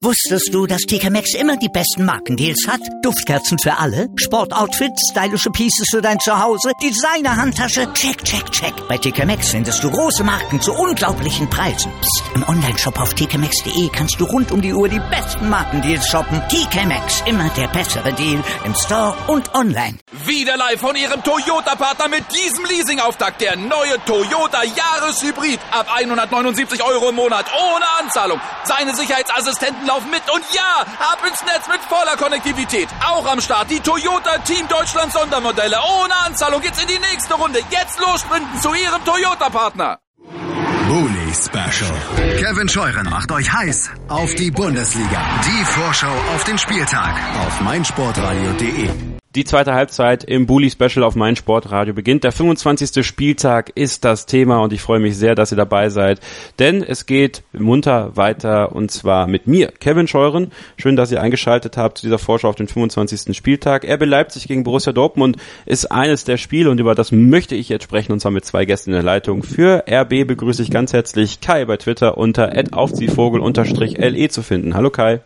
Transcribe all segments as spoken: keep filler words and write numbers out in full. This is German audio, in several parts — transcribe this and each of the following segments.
Wusstest du, dass T K Maxx immer die besten Markendeals hat? Duftkerzen für alle, Sportoutfits, stylische Pieces für dein Zuhause, Designer-Handtasche, check, check, check. Bei T K Maxx findest du große Marken zu unglaublichen Preisen. Psst. Im Onlineshop auf t k maxx punkt d e kannst du rund um die Uhr die besten Markendeals shoppen. T K Maxx, immer der bessere Deal im Store und online. Wieder live von Ihrem Toyota-Partner mit diesem Leasing-Auftakt. Der neue Toyota Jahreshybrid. Ab hundertneunundsiebzig Euro im Monat ohne Anzahlung. Seine Sicherheitsassistenten laufen mit und ja, ab ins Netz mit voller Konnektivität. Auch am Start die Toyota Team Deutschland Sondermodelle. Ohne Anzahlung geht's in die nächste Runde. Jetzt los sprinten zu Ihrem Toyota-Partner. Bully Special. Kevin Scheuren macht euch heiß auf die Bundesliga. Die Vorschau auf den Spieltag auf meinsportradio punkt de. Die zweite Halbzeit im Bully Special auf meinsportradio beginnt. Der fünfundzwanzigste Spieltag ist das Thema und ich freue mich sehr, dass ihr dabei seid, denn es geht munter weiter und zwar mit mir, Kevin Scheuren. Schön, dass ihr eingeschaltet habt zu dieser Vorschau auf den fünfundzwanzigsten Spieltag. R B Leipzig gegen Borussia Dortmund ist eines der Spiele und über das möchte ich jetzt sprechen und zwar mit zwei Gästen in der Leitung. Für R B begrüße ich ganz herzlich Kai bei Twitter unter at aufziehvogel L E zu finden. Hallo Kai.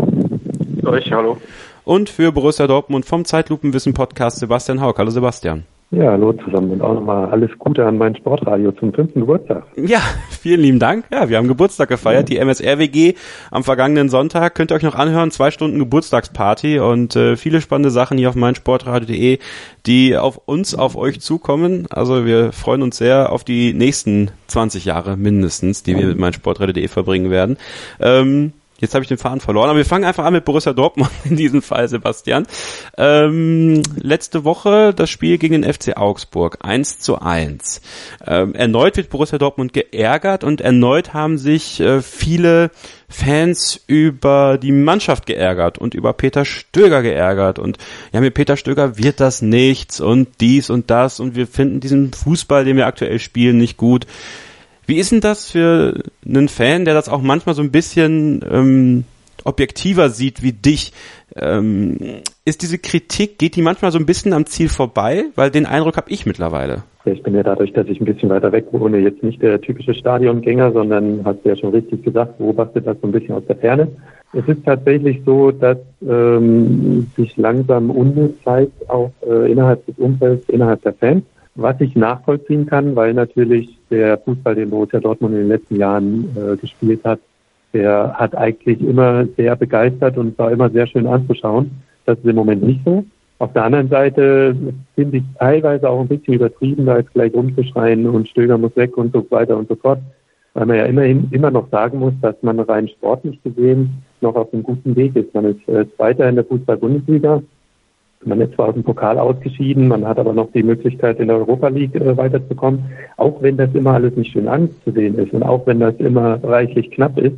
Euch, hallo. Und für Borussia Dortmund vom Zeitlupenwissen-Podcast Sebastian Haug. Hallo Sebastian. Ja, hallo zusammen und auch nochmal alles Gute an mein Sportradio zum fünften Geburtstag. Ja, vielen lieben Dank. Ja, wir haben Geburtstag gefeiert, die M S R W G am vergangenen Sonntag. Könnt ihr euch noch anhören, zwei Stunden Geburtstagsparty und äh, viele spannende Sachen hier auf meinsportradio punkt de, die auf uns, auf euch zukommen. Also wir freuen uns sehr auf die nächsten zwanzig Jahre mindestens, die wir mit meinsportradio punkt de verbringen werden. Ähm, Jetzt habe ich den Faden verloren, aber wir fangen einfach an mit Borussia Dortmund in diesem Fall, Sebastian. Ähm, letzte Woche das Spiel gegen den F C Augsburg, eins zu eins. Ähm, erneut wird Borussia Dortmund geärgert und erneut haben sich äh, viele Fans über die Mannschaft geärgert und über Peter Stöger geärgert und ja, mit Peter Stöger wird das nichts und dies und das und wir finden diesen Fußball, den wir aktuell spielen, nicht gut. Wie ist denn das für einen Fan, der das auch manchmal so ein bisschen ähm, objektiver sieht wie dich? Ähm, ist diese Kritik, geht die manchmal so ein bisschen am Ziel vorbei? Weil den Eindruck habe ich mittlerweile. Ich bin ja dadurch, dass ich ein bisschen weiter weg wohne, jetzt nicht der typische Stadiongänger, sondern, hast du ja schon richtig gesagt, beobachtet das so ein bisschen aus der Ferne. Es ist tatsächlich so, dass ähm, sich langsam Unmut zeigt, auch äh, innerhalb des Umfelds, innerhalb der Fans. Was ich nachvollziehen kann, weil natürlich der Fußball, den Borussia Dortmund in den letzten Jahren äh, gespielt hat, der hat eigentlich immer sehr begeistert und war immer sehr schön anzuschauen. Das ist im Moment nicht so. Auf der anderen Seite finde ich teilweise auch ein bisschen übertrieben, da jetzt gleich rumzuschreien und Stöger muss weg und so weiter und so fort, weil man ja immerhin immer noch sagen muss, dass man rein sportlich gesehen noch auf einem guten Weg ist. Man ist äh, Zweiter in der Fußball-Bundesliga. Man ist zwar aus dem Pokal ausgeschieden, man hat aber noch die Möglichkeit, in der Europa League äh, weiterzukommen. Auch wenn das immer alles nicht schön anzusehen ist und auch wenn das immer reichlich knapp ist,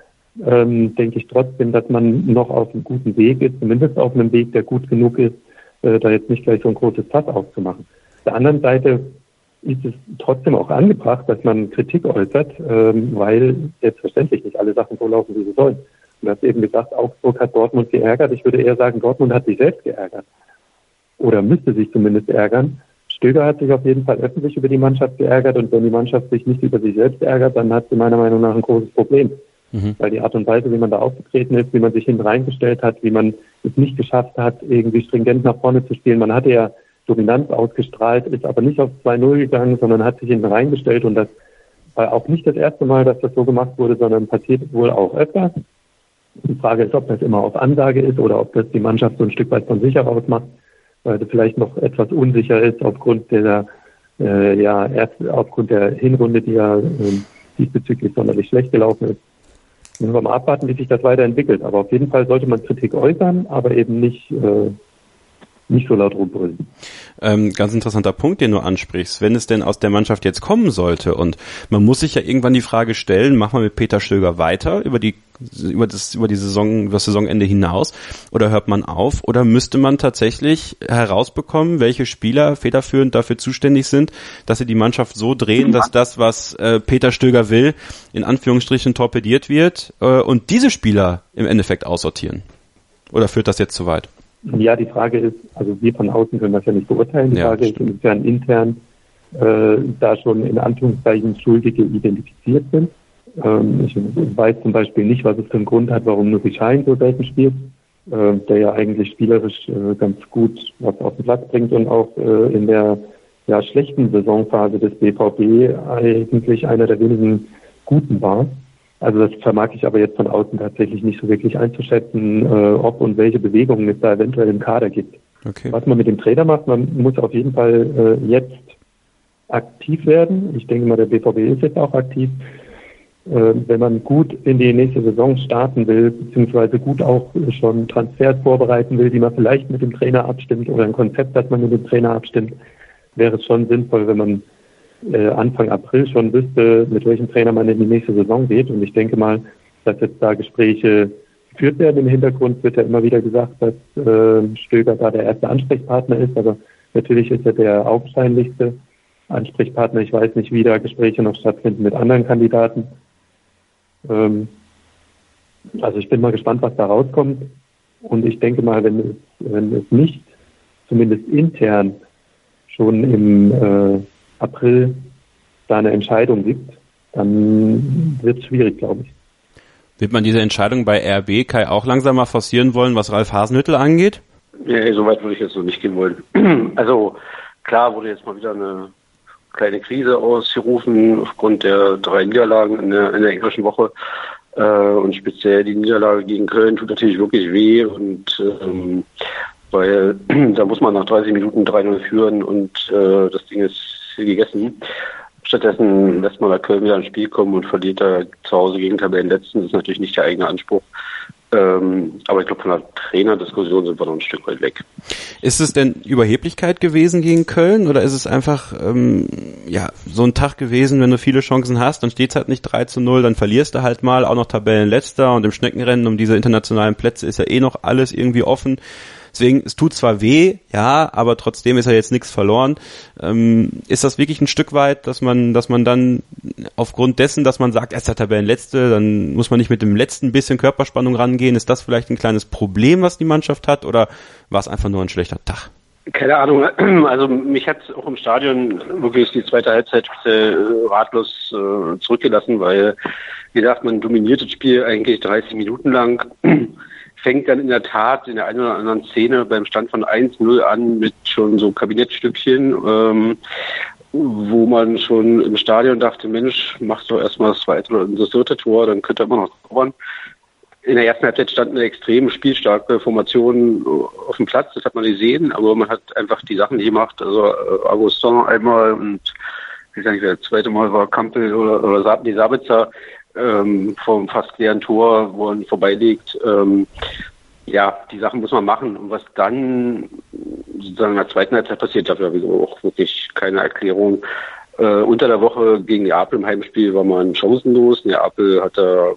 ähm, denke ich trotzdem, dass man noch auf einem guten Weg ist, zumindest auf einem Weg, der gut genug ist, äh, da jetzt nicht gleich so ein großes Fass aufzumachen. Auf der anderen Seite ist es trotzdem auch angebracht, dass man Kritik äußert, ähm, weil selbstverständlich nicht alle Sachen so laufen, wie sie sollen. Du hast eben gesagt, Augsburg hat Dortmund geärgert. Ich würde eher sagen, Dortmund hat sich selbst geärgert. Oder müsste sich zumindest ärgern. Stöger hat sich auf jeden Fall öffentlich über die Mannschaft geärgert. Und wenn die Mannschaft sich nicht über sich selbst ärgert, dann hat sie meiner Meinung nach ein großes Problem. Mhm. Weil die Art und Weise, wie man da aufgetreten ist, wie man sich hinten reingestellt hat, wie man es nicht geschafft hat, irgendwie stringent nach vorne zu spielen. Man hatte ja Dominanz ausgestrahlt, ist aber nicht auf zwei null gegangen, sondern hat sich hinten reingestellt. Und das war auch nicht das erste Mal, dass das so gemacht wurde, sondern passiert wohl auch öfter. Die Frage ist, ob das immer auf Ansage ist oder ob das die Mannschaft so ein Stück weit von sich heraus macht, weil sie vielleicht noch etwas unsicher ist aufgrund der, äh, ja, erst aufgrund der Hinrunde, die ja äh, diesbezüglich sonderlich schlecht gelaufen ist. Müssen wir mal abwarten, wie sich das weiterentwickelt. Aber auf jeden Fall sollte man Kritik äußern, aber eben nicht, äh, nicht so laut rumbrüllen. Ähm, ganz interessanter Punkt, den du ansprichst. Wenn es denn aus der Mannschaft jetzt kommen sollte und man muss sich ja irgendwann die Frage stellen, machen wir mit Peter Stöger weiter über die über das über die Saison, über das Saisonende hinaus oder hört man auf oder müsste man tatsächlich herausbekommen, welche Spieler federführend dafür zuständig sind, dass sie die Mannschaft so drehen, dass das, was äh, Peter Stöger will, in Anführungsstrichen torpediert wird äh, und diese Spieler im Endeffekt aussortieren? Oder führt das jetzt zu weit? Ja, die Frage ist, also wir von außen können das ja nicht beurteilen. Die ja, Frage ist, inwiefern intern äh, da schon in Anführungszeichen Schuldige identifiziert sind. Ähm, ich weiß zum Beispiel nicht, was es für einen Grund hat, warum Nuri Sahin so selten spielt, äh, der ja eigentlich spielerisch äh, ganz gut was auf den Platz bringt und auch äh, in der ja, schlechten Saisonphase des B V B eigentlich einer der wenigen guten war. Also das vermag ich aber jetzt von außen tatsächlich nicht so wirklich einzuschätzen, äh, ob und welche Bewegungen es da eventuell im Kader gibt. Okay. Was man mit dem Trainer macht, man muss auf jeden Fall äh, jetzt aktiv werden. Ich denke mal, der B V B ist jetzt auch aktiv. Äh, wenn man gut in die nächste Saison starten will, beziehungsweise gut auch schon Transfers vorbereiten will, die man vielleicht mit dem Trainer abstimmt oder ein Konzept, das man mit dem Trainer abstimmt, wäre es schon sinnvoll, wenn man äh, Anfang April schon wüsste, mit welchem Trainer man in die nächste Saison geht. Und ich denke mal, dass jetzt da Gespräche geführt werden. Im Hintergrund wird ja immer wieder gesagt, dass äh, Stöger da der erste Ansprechpartner ist, aber natürlich ist er der augenscheinlichste Ansprechpartner. Ich weiß nicht, wie da Gespräche noch stattfinden mit anderen Kandidaten. Ähm, also ich bin mal gespannt, was da rauskommt. Und ich denke mal, wenn es, wenn es nicht, zumindest intern, schon im äh, April da eine Entscheidung gibt, dann wird es schwierig, glaube ich. Wird man diese Entscheidung bei R B Kai auch langsam mal forcieren wollen, was Ralf Hasenhüttl angeht? Nee, so weit würde ich jetzt noch nicht gehen wollen. Also klar wurde jetzt mal wieder eine kleine Krise ausgerufen aufgrund der drei Niederlagen in der, in der englischen Woche. Äh, und speziell die Niederlage gegen Köln tut natürlich wirklich weh. Und ähm, weil da muss man nach dreißig Minuten drei null führen und äh, das Ding ist gegessen. Stattdessen lässt man da Köln wieder ins Spiel kommen und verliert da zu Hause gegen Tabellenletzten. Das ist natürlich nicht der eigene Anspruch. Ähm, aber ich glaube, von der Trainerdiskussion sind wir noch ein Stück weit weg. Ist es denn Überheblichkeit gewesen gegen Köln oder ist es einfach ähm, ja so ein Tag gewesen, wenn du viele Chancen hast, dann steht's halt nicht drei zu null, dann verlierst du halt mal, auch noch Tabellenletzter und im Schneckenrennen um diese internationalen Plätze ist ja eh noch alles irgendwie offen. Deswegen, es tut zwar weh, ja, aber trotzdem ist ja jetzt nichts verloren. Ähm, ist das wirklich ein Stück weit, dass man, dass man dann aufgrund dessen, dass man sagt, er ist der Tabellenletzte, dann muss man nicht mit dem letzten bisschen Körperspannung rangehen? Ist das vielleicht ein kleines Problem, was die Mannschaft hat, oder war es einfach nur ein schlechter Tag? Keine Ahnung, also mich hat auch im Stadion wirklich die zweite Halbzeit äh, ratlos äh, zurückgelassen, weil, wie gesagt, man dominiert das Spiel eigentlich dreißig Minuten lang. Fängt dann in der Tat in der einen oder anderen Szene beim Stand von eins null an mit schon so Kabinettstückchen, ähm, wo man schon im Stadion dachte, Mensch, machst doch erstmal das zweite oder das dritte Tor, dann könnte man noch zaubern. In der ersten Halbzeit stand eine extrem spielstarke Formation auf dem Platz, das hat man gesehen, aber man hat einfach die Sachen nicht gemacht. Also äh, Augustin einmal und ich weiß nicht, wer das zweite Mal war, Kampel oder, oder die Sabitzer, Ähm, vom fast leeren Tor, wo man vorbeilegt. Ähm, ja, die Sachen muss man machen. Und was dann sozusagen in der zweiten Halbzeit passiert, dafür habe ich auch wirklich keine Erklärung. Äh, unter der Woche gegen Neapel im Heimspiel war man chancenlos. Neapel hat da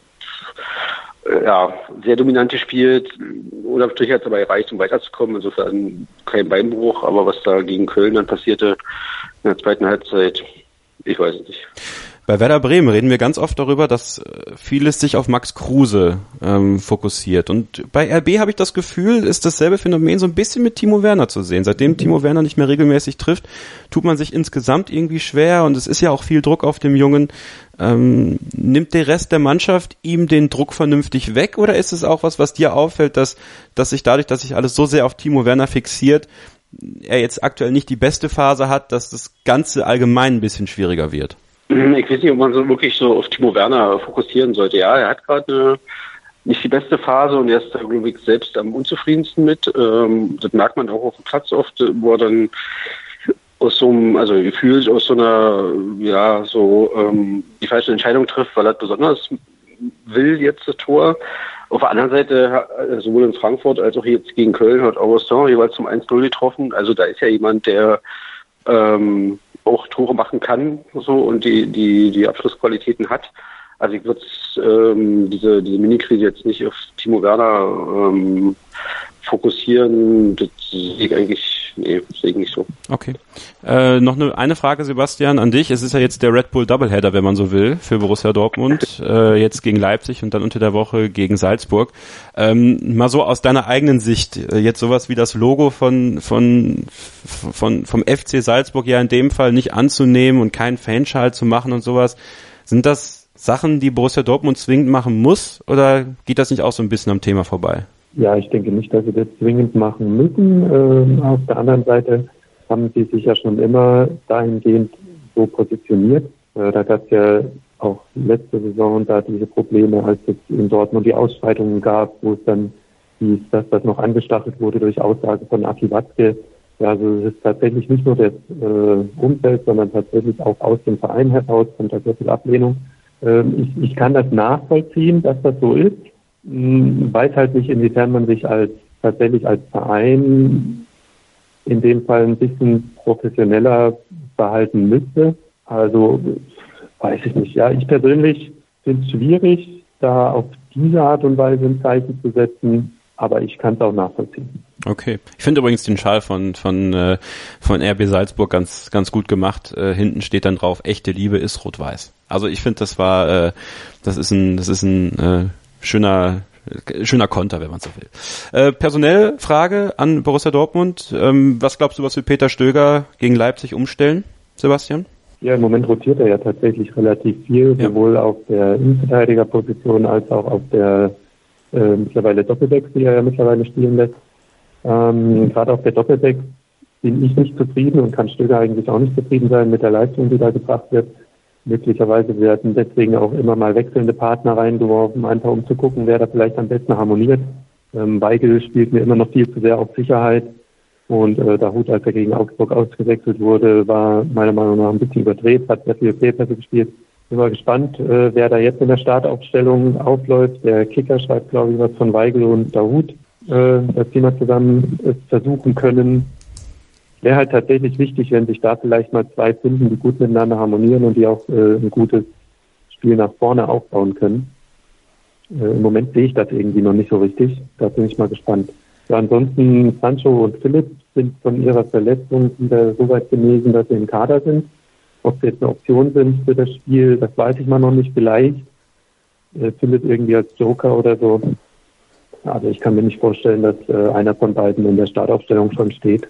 äh, ja, sehr dominant gespielt. Unterm Strich hat es aber erreicht, um weiterzukommen. Insofern kein Beinbruch. Aber was da gegen Köln dann passierte in der zweiten Halbzeit, ich weiß es nicht. Bei Werder Bremen reden wir ganz oft darüber, dass vieles sich auf Max Kruse ähm, fokussiert. Und bei R B habe ich das Gefühl, ist dasselbe Phänomen so ein bisschen mit Timo Werner zu sehen. Seitdem Timo Werner nicht mehr regelmäßig trifft, tut man sich insgesamt irgendwie schwer. Und es ist ja auch viel Druck auf dem Jungen. Ähm, nimmt der Rest der Mannschaft ihm den Druck vernünftig weg? Oder ist es auch was, was dir auffällt, dass, dass sich dadurch, dass sich alles so sehr auf Timo Werner fixiert, er jetzt aktuell nicht die beste Phase hat, dass das Ganze allgemein ein bisschen schwieriger wird? Ich weiß nicht, ob man so wirklich so auf Timo Werner fokussieren sollte. Ja, er hat gerade nicht die beste Phase und er ist da irgendwie selbst am unzufriedensten mit. Ähm, das merkt man auch auf dem Platz oft, wo er dann aus so einem, also gefühlt aus so einer, ja, so ähm, die falsche Entscheidung trifft, weil er besonders will jetzt das Tor. Auf der anderen Seite, sowohl in Frankfurt als auch jetzt gegen Köln hat Augustin jeweils zum eins null getroffen. Also da ist ja jemand, der ähm, auch Tore machen kann so und die die die Abschlussqualitäten hat. Also ich würde ähm, diese diese Mini-Krise jetzt nicht auf Timo Werner ähm, fokussieren. Das sehe ich eigentlich, nee, sehe ich nicht so. Okay. Äh, noch eine, eine Frage, Sebastian, an dich. Es ist ja jetzt der Red Bull Doubleheader, wenn man so will, für Borussia Dortmund. äh, jetzt gegen Leipzig und dann unter der Woche gegen Salzburg. Ähm, mal so aus deiner eigenen Sicht, äh, jetzt sowas wie das Logo von, von, von, vom F C Salzburg ja in dem Fall nicht anzunehmen und keinen Fanschal zu machen und sowas. Sind das Sachen, die Borussia Dortmund zwingend machen muss, oder geht das nicht auch so ein bisschen am Thema vorbei? Ja, ich denke nicht, dass sie das zwingend machen müssen. Ähm, auf der anderen Seite haben sie sich ja schon immer dahingehend so positioniert. Äh, da gab es ja auch letzte Saison da diese Probleme, als es in Dortmund die Ausschreitungen gab, wo es dann hieß, dass das noch angestachelt wurde durch Aussagen von Aki Watzke. Ja, also es ist tatsächlich nicht nur das äh, Umfeld, sondern tatsächlich auch aus dem Verein heraus kommt da sehr viel Ablehnung. Ähm, ich, ich kann das nachvollziehen, dass das so ist. Hm, weiß halt nicht, inwiefern man sich als tatsächlich als Verein in dem Fall ein bisschen professioneller verhalten müsste. Also weiß ich nicht. Ja, ich persönlich finde es schwierig, da auf diese Art und Weise ein Zeichen zu setzen. Aber ich kann es auch nachvollziehen. Okay. Ich finde übrigens den Schal von von äh, von R B Salzburg ganz ganz gut gemacht. Äh, hinten steht dann drauf: Echte Liebe ist rot-weiß. Also ich finde, das war äh, das ist ein das ist ein äh, schöner schöner Konter, wenn man so will. Äh, personell Frage an Borussia Dortmund: ähm, Was glaubst du, was will Peter Stöger gegen Leipzig umstellen, Sebastian? Ja, im Moment rotiert er ja tatsächlich relativ viel, ja. Sowohl auf der Innenverteidigerposition als auch auf der Äh, mittlerweile Doppelbacks, die er ja mittlerweile spielen lässt. Ähm, gerade auf der Doppelback bin ich nicht zufrieden und kann Stöger eigentlich auch nicht zufrieden sein mit der Leistung, die da gebracht wird. Möglicherweise werden deswegen auch immer mal wechselnde Partner reingeworfen, einfach um zu gucken, wer da vielleicht am besten harmoniert. Ähm, Weigl spielt mir immer noch viel zu sehr auf Sicherheit und äh, Dahoud, als er gegen Augsburg ausgewechselt wurde, war meiner Meinung nach ein bisschen überdreht, hat sehr viele Fehlpässe gespielt. Bin mal gespannt, äh, wer da jetzt in der Startaufstellung aufläuft. Der Kicker schreibt, glaube ich, was von Weigl und Dahoud, äh, dass die mal zusammen es versuchen können. Wäre halt tatsächlich wichtig, wenn sich da vielleicht mal zwei finden, die gut miteinander harmonieren und die auch äh, ein gutes Spiel nach vorne aufbauen können. Äh, Im Moment sehe ich das irgendwie noch nicht so richtig. Da bin ich mal gespannt. Ja, ansonsten Sancho und Philipp sind von ihrer Verletzung wieder so weit genesen, dass sie im Kader sind. Ob sie jetzt eine Option sind für das Spiel, das weiß ich mal noch nicht. Vielleicht äh, Philipp irgendwie als Joker oder so. Aber ich kann mir nicht vorstellen, dass äh, einer von beiden in der Startaufstellung schon steht.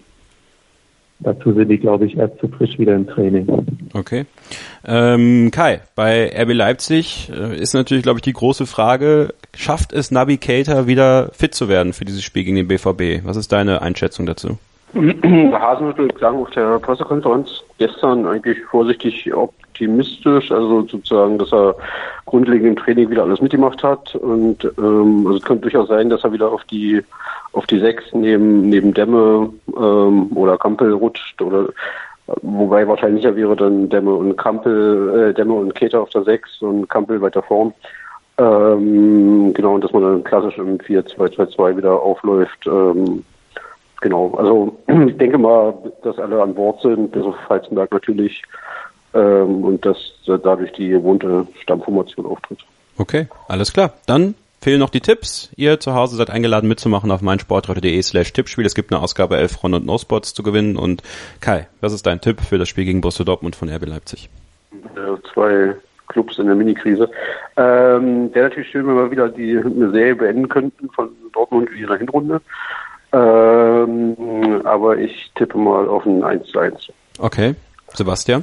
Dazu sind die, glaube ich, erst zu frisch wieder im Training. Okay. Ähm, Kai, bei R B Leipzig äh, ist natürlich, glaube ich, die große Frage, schafft es Naby Keita wieder fit zu werden für dieses Spiel gegen den B V B? Was ist deine Einschätzung dazu? Der Hasenhüttl klang auf der Pressekonferenz gestern eigentlich vorsichtig optimistisch, also sozusagen, dass er grundlegend im Training wieder alles mitgemacht hat und ähm, also es könnte durchaus sein, dass er wieder auf die auf die sechs neben neben Demme ähm, oder Kampel rutscht oder wobei wahrscheinlicher wäre dann Demme und Kampel, äh, Demme und Keita auf der sechs und Kampel weiter vorn. Ähm, genau, und dass man dann klassisch im vier zwei zwei zwei wieder aufläuft. Ähm, Genau, also ich denke mal, dass alle an Bord sind, bis auf Heizenberg natürlich, ähm, und dass dadurch die gewohnte Stammformation auftritt. Okay, alles klar. Dann fehlen noch die Tipps. Ihr zu Hause seid eingeladen mitzumachen auf meinsportradio.de slash Tippspiel. Es gibt eine Ausgabe elf Front und No-Spots zu gewinnen. Und Kai, was ist dein Tipp für das Spiel gegen Borussia Dortmund von R B Leipzig? Äh, zwei Clubs in der Mini-Krise. Ähm, Wäre natürlich schön, wenn wir wieder die eine Serie beenden könnten von Dortmund wie in der Hinrunde. Ähm, aber ich tippe mal auf ein eins zu eins. Okay. Sebastian?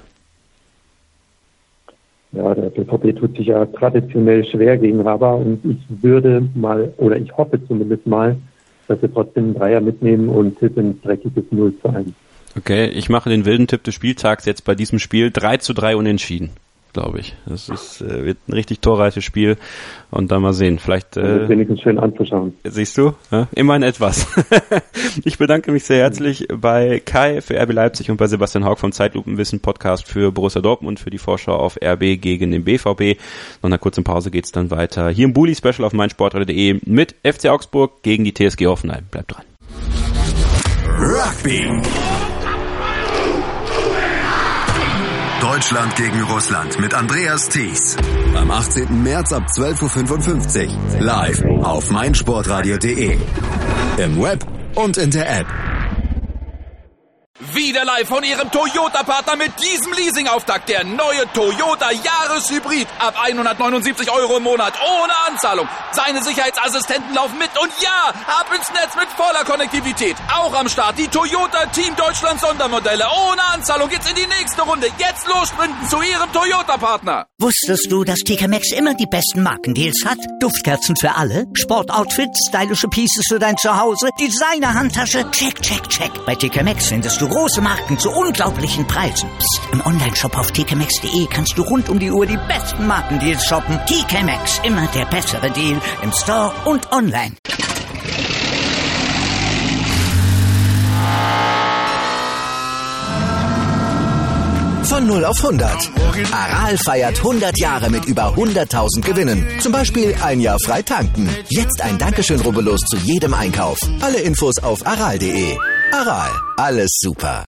Ja, der B V B tut sich ja traditionell schwer gegen Raba und ich würde mal, oder ich hoffe zumindest mal, dass wir trotzdem einen Dreier mitnehmen und tippen ein dreckiges null zu eins. Okay, ich mache den wilden Tipp des Spieltags jetzt bei diesem Spiel. drei zu drei unentschieden, glaube ich. Das ist, äh, wird ein richtig torreiches Spiel und dann mal sehen. Vielleicht äh, wenigstens schön anzuschauen. Siehst du? Ja, immerhin etwas. Ich bedanke mich sehr herzlich bei Kai für R B Leipzig und bei Sebastian Haug vom Zeitlupenwissen Podcast für Borussia Dortmund für die Vorschau auf R B gegen den B V B. Nach einer kurzen Pause geht's dann weiter hier im Bully Special auf meinsportradio.de mit F C Augsburg gegen die T S G Hoffenheim. Bleibt dran. Rugby. Deutschland gegen Russland mit Andreas Thies. Am achtzehnten März ab zwölf Uhr fünfundfünfzig. Live auf meinsportradio.de. Im Web und in der App. Wir Wieder live von Ihrem Toyota-Partner mit diesem Leasing-Auftakt. Der neue Toyota Jahreshybrid. Ab hundertneunundsiebzig Euro im Monat. Ohne Anzahlung. Seine Sicherheitsassistenten laufen mit. Und ja, ab ins Netz mit voller Konnektivität. Auch am Start die Toyota Team Deutschland Sondermodelle. Ohne Anzahlung geht's in die nächste Runde. Jetzt los sprinten zu Ihrem Toyota-Partner. Wusstest du, dass T K Maxx immer die besten Markendeals hat? Duftkerzen für alle, Sportoutfits, stylische Pieces für dein Zuhause, Designer-Handtasche, check, check, check. Bei T K Maxx findest du große Marken zu unglaublichen Preisen. Psst. Im Onlineshop auf t k maxx punkt d e kannst du rund um die Uhr die besten Markendeals shoppen. T K Maxx, immer der bessere Deal im Store und online. Von null auf hundert. Aral feiert hundert Jahre mit über hunderttausend Gewinnen. Zum Beispiel ein Jahr frei tanken. Jetzt ein Dankeschön, rubbellos zu jedem Einkauf. Alle Infos auf aral punkt de. Aral, alles super.